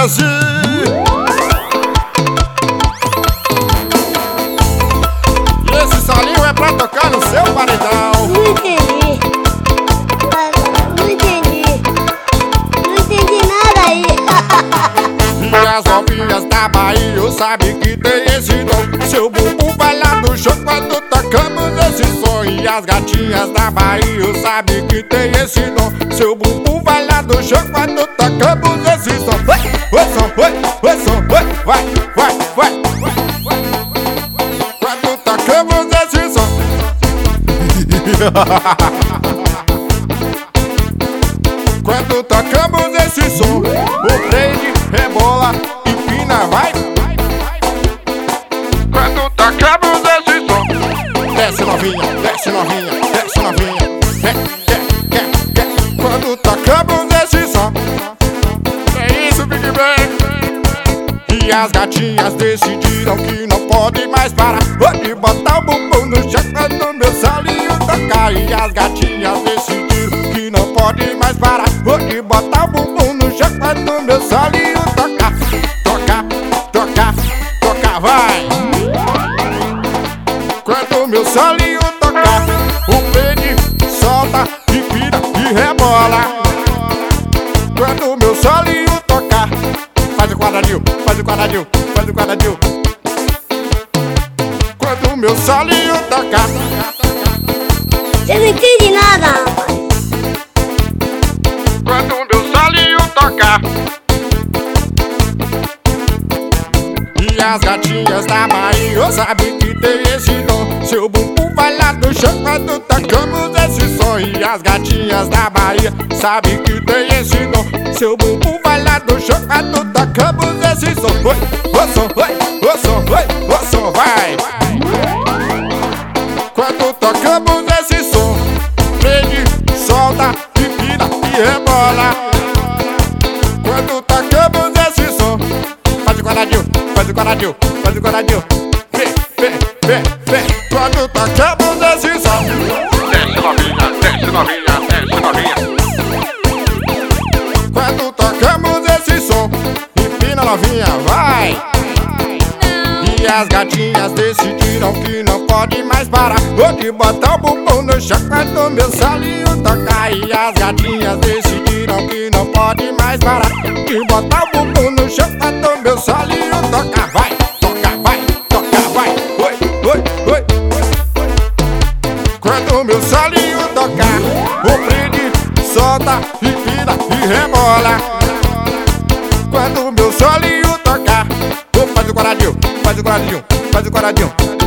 Brasil. E esse solinho é pra tocar no seu paredão. Não entendi. Não entendi. Não entendi nada aí. E as novinhas da Bahia sabe que tem esse dom. Seu bumbum vai lá no chão quando tocamos esse som. E as gatinhas da Bahia sabe que tem esse dom. Seu bumbum vai lá no chão quando tocamos esse som. Oi, som, oi, som, oi, vai, vai, vai. Quando tocamos esse som. Quando tocamos esse som, o trem rebola, empina, vai. Quando tocamos esse som, desce novinha, desce novinha, desce novinha. Quando tocamos esse som, é isso, Big Bang. E as gatinhas decidiram que não pode mais parar. Pode botar o bumbum no chão quando meu solinho tocar. E as gatinhas decidiram que não pode mais parar. Pode botar o bumbum no chão quando meu solinho tocar. Tocar, tocar, tocar, vai. Quando meu solinho tocar, o pene solta e vira e rebola. Quando meu solinho tocar, faz o quadradinho, faz o quadradinho, faz o quadradinho. Quando meu solinho tocar, Você não entende nada, rapaz. quando meu solinho tocar. E as gatinhas da Bahia sabem que tem esse dom. Seu bumbum vai lá no chão quando tocamos esse som. E as gatinhas da Bahia sabem que tem esse dom. Seu bumbum vai lá no chão quando tocamos esse som. Oi, o som, oi, o som, oi, o som, vai. Quando tocamos esse som, prende, solta, e vira e rebola. Quando tocamos esse som, faz o quadradinho, faz o quadradinho, faz o quadradinho. Vem, vem, vem, vem. Quando tocamos esse som, desce novinha, desce novinha, desce novinha. Quando tocamos esse som, empina novinha, vai. E as gatinhas decidiram que não pode mais parar. Pode botar o bumbum no chão quando meu solinho tocar. E as gatinhas decidiram que não pode mais parar. De botar o bumbum no chão quando meu solinho tocar. Vai, tocar, vai, tocar, vai. Oi, oi, oi. Quando meu solinho tocar, o brinde solta e vira e rebola. Quando meu solinho tocar, faz o quadradinho, faz o quadradinho, faz o quadradinho.